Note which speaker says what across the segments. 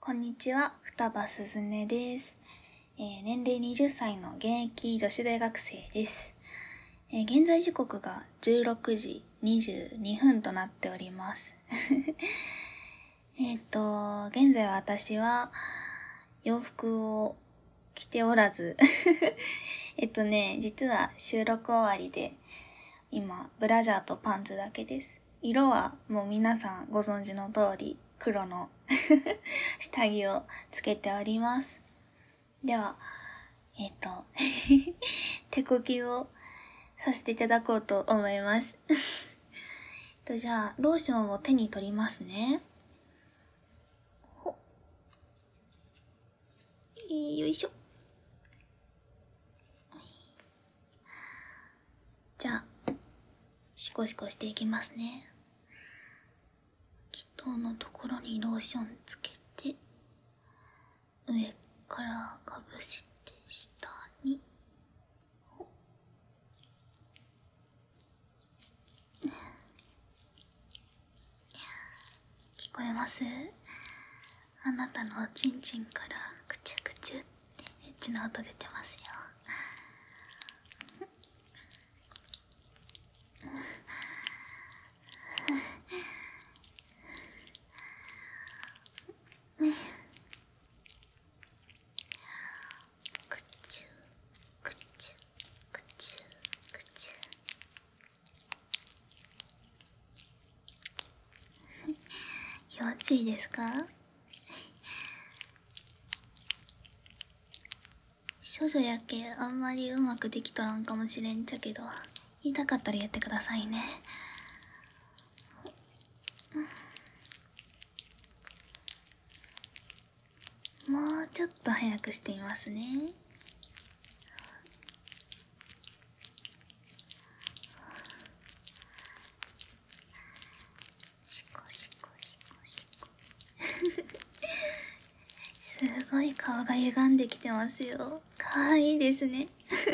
Speaker 1: こんにちは、双葉すずねです。年齢20歳の現役女子大学生です。現在時刻が16時22分となっております。現在私は洋服を着ておらず、実は収録終わりで、今、ブラジャーとパンツだけです。色はもう皆さんご存知の通り、黒の下着をつけております。では、手こきをさせていただこうと思います。じゃあ、ローションを手に取りますね。よいしょ。じゃあ、シコシコしていきますね。気筒のところにローションつけて、上からかぶせて下に。聞こえます？あなたのおちんちんからクチュクチュってエッチな音出てますよ。クチュクチュクチュクチュ。気持ちいいですか？少女やけあんまりうまくできとらんかもしれんちゃけど、言いたかったらやってくださいね。もうちょっと早くしてみますね。シコシコシコシコ。すごい顔が歪んできてますよ。かわいいですね。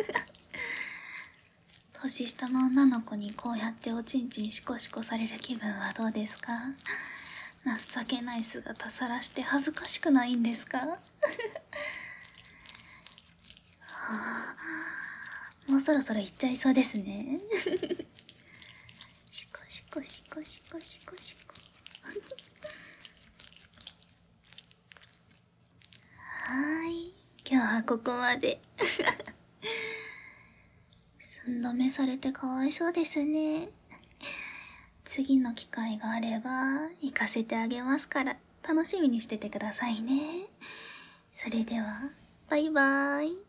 Speaker 1: 年下の女の子にこうやっておちんちんシコシコされる気分はどうですか？情けない姿さらして恥ずかしくないんですか？はあ、もうそろそろ行っちゃいそうですね。シコシコシコシコシコシコ。今日はここまで。寸止めされてかわいそうですね。次の機会があれば行かせてあげますから楽しみにしててくださいね。それではバイバーイ。